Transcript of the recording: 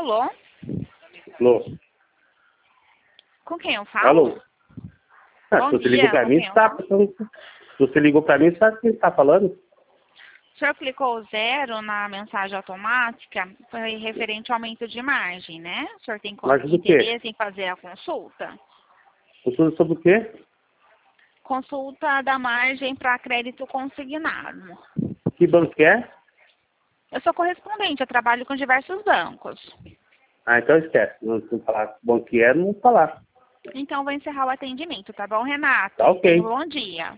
Alô? Alô? Com quem eu falo? Alô? Bom Se você dia, ligou pra com mim, quem eu tá. falo? Se você ligou pra mim, sabe quem tá falando? O senhor clicou 0 na mensagem automática, foi referente ao aumento de margem, né? O senhor tem Mas do quê? interesse em fazer a consulta? Consulta sobre o quê? Consulta da margem para crédito consignado. Que banco que é? Eu sou correspondente, eu trabalho com diversos bancos. Ah, então esquece. Não falar que banco que é, não vou falar. Então, vou encerrar o atendimento, tá bom, Renato? Tá ok. Tenha um bom dia.